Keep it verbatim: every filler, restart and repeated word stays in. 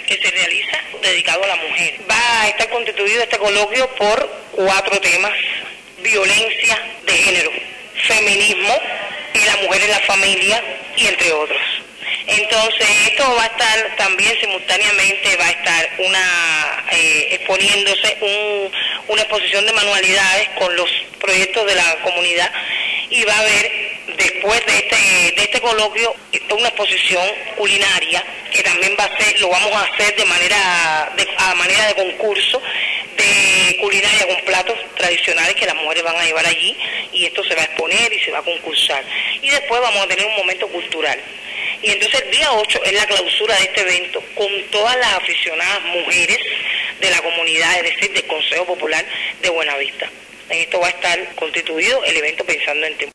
que se realiza dedicado a la mujer. Va a estar constituido este coloquio por cuatro temas: violencia de género, feminismo y la mujer en la familia, y entre otros. Entonces, esto va a estar también simultáneamente, va a estar una eh, exponiéndose un, una exposición de manualidades con los proyectos de la comunidad, y va a haber, después de este, de este coloquio, una exposición culinaria que también va a ser, lo vamos a hacer de manera, de, a manera de concurso de culinaria con platos tradicionales que las mujeres van a llevar allí, y esto se va a exponer y se va a concursar. Y después vamos a tener un momento cultural. Y entonces el día ocho es la clausura de este evento con todas las aficionadas mujeres de la comunidad, es decir, del Consejo Popular de Buenavista. En esto va a estar constituido el evento pensando en ti.